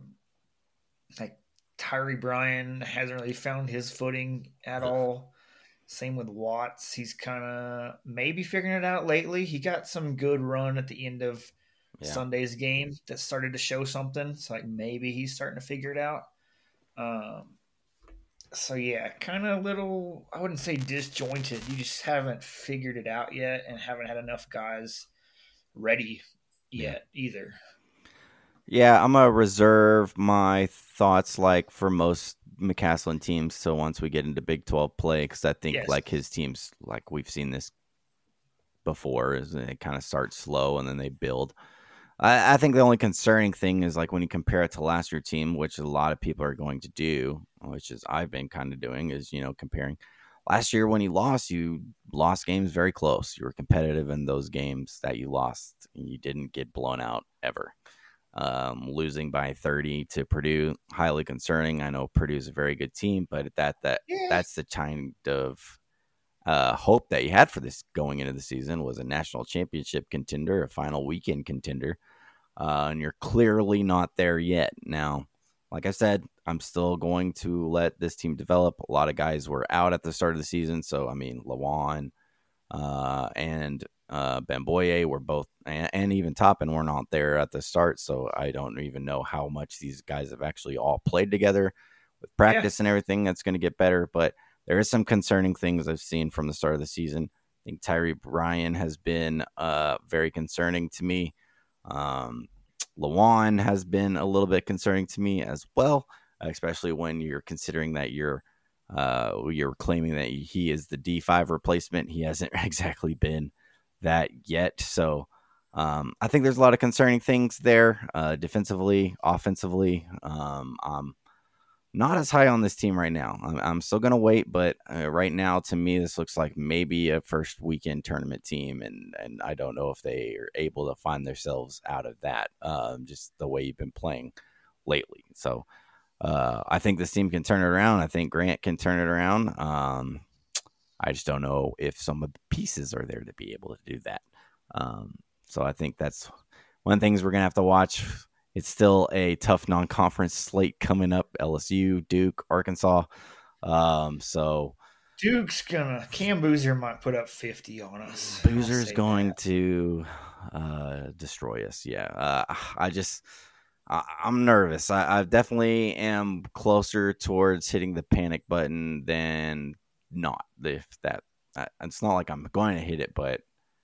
like Tyree Bryan hasn't really found his footing at all. Same with Watts. He's kind of maybe figuring it out lately. He got some good run at the end of yeah. Sunday's game that started to show something. So like maybe he's starting to figure it out. Um, so yeah, kind of little, I wouldn't say disjointed. You just haven't figured it out yet and haven't had enough guys ready yet yeah. either. Yeah, I'm going to reserve my thoughts like for most McCasland teams so once we get into Big twelve play, because I think yes. like his teams, like we've seen this before, is they kind of start slow and then they build. I, I think the only concerning thing is like when you compare it to last year's team, which a lot of people are going to do, which is I've been kind of doing, is, you know, comparing. Last year when you lost, you lost games very close. You were competitive in those games that you lost. You didn't get blown out ever. Um, losing by thirty to Purdue, highly concerning. I know Purdue's a very good team, but that that yeah. that's the kind of uh, hope that you had for this going into the season was a national championship contender, a final weekend contender, uh, and you're clearly not there yet. Now, like I said, I'm still going to let this team develop. A lot of guys were out at the start of the season, so I mean, Lawan uh, and Uh, Bamboye were both, and, and even Toppin were not there at the start, so I don't even know how much these guys have actually all played together with practice yeah. and everything. That's going to get better, but there is some concerning things I've seen from the start of the season. I think Tyree Bryan has been uh, very concerning to me. Um, Lawan has been a little bit concerning to me as well, especially when you're considering that you're uh, you're claiming that he is the D five replacement. He hasn't exactly been that yet. So um, I think there's a lot of concerning things there, uh, defensively, offensively. Um, I'm not as high on this team right now. I'm, I'm still going to wait, but uh, right now, to me, this looks like maybe a first weekend tournament team, and, and I don't know if they are able to find themselves out of that, um, just the way you've been playing lately. So uh, I think this team can turn it around. I think Grant can turn it around. Um, I just don't know if some of the pieces are there to be able to do that. Um, so I think that's one of the things we're going to have to watch. It's still a tough non-conference slate coming up. L S U, Duke, Arkansas. Um, so Duke's going to – Cam Boozer might put up fifty on us. Boozer's going that. to uh, destroy us, yeah. Uh, I just I, – I'm nervous. I, I definitely am closer towards hitting the panic button than – not if that it's not like I'm going to hit it, but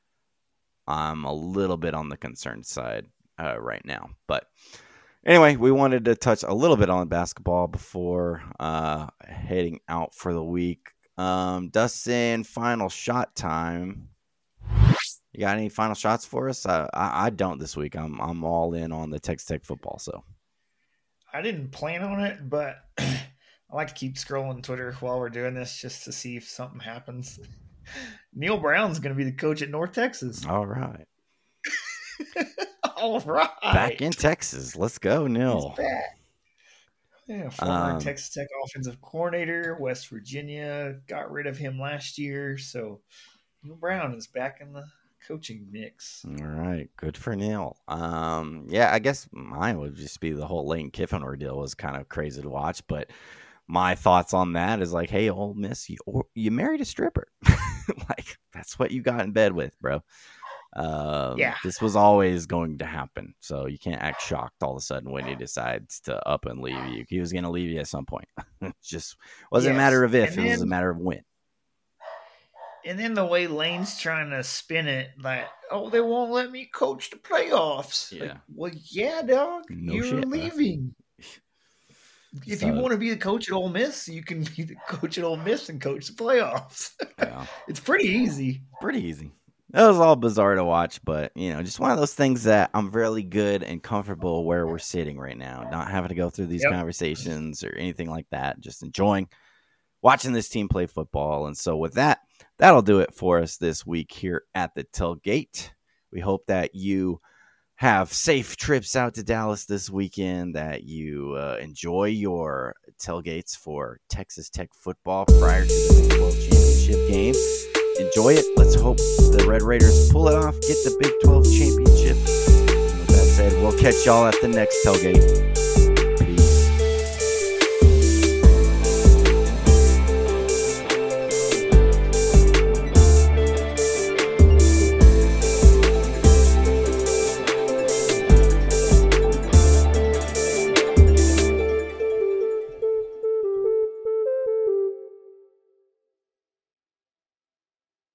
I'm a little bit on the concerned side uh, right now. But anyway, we wanted to touch a little bit on basketball before uh, heading out for the week. Um, Dustin, final shot time. You got any final shots for us? Uh, I, I don't this week. I'm I'm all in on the Texas Tech football. So I didn't plan on it, but I like to keep scrolling Twitter while we're doing this just to see if something happens. Neil Brown's going to be the coach at North Texas. All right. All right. Back in Texas. Let's go, Neil. He's back. Yeah, former um, Texas Tech offensive coordinator, West Virginia, got rid of him last year. So Neil Brown is back in the coaching mix. All right. Good for Neil. Um, yeah, I guess mine would just be the whole Lane Kiffin ordeal was kind of crazy to watch, but my thoughts on that is like, hey, Ole Miss, you, you married a stripper. Like, that's what you got in bed with, bro. Um, yeah. This was always going to happen. So you can't act shocked all of a sudden when he decides to up and leave you. He was going to leave you at some point. It just wasn't yes. a matter of if, then, it was a matter of when. And then the way Lane's trying to spin it, like, oh, they won't let me coach the playoffs. Yeah. Like, well, yeah, dog. No You're shit, leaving. Bro. If so, you want to be the coach at Ole Miss, you can be the coach at Ole Miss and coach the playoffs. Yeah. It's pretty easy. Pretty easy. It was all bizarre to watch, but, you know, just one of those things that I'm really good and comfortable where we're sitting right now, not having to go through these yep. conversations or anything like that, just enjoying watching this team play football. And so with that, that'll do it for us this week here at the Tailgate. We hope that you have safe trips out to Dallas this weekend, that you uh, enjoy your tailgates for Texas Tech football prior to the Big twelve championship game. Enjoy it. Let's hope the Red Raiders pull it off, get the Big twelve championship. And with that said, we'll catch y'all at the next tailgate.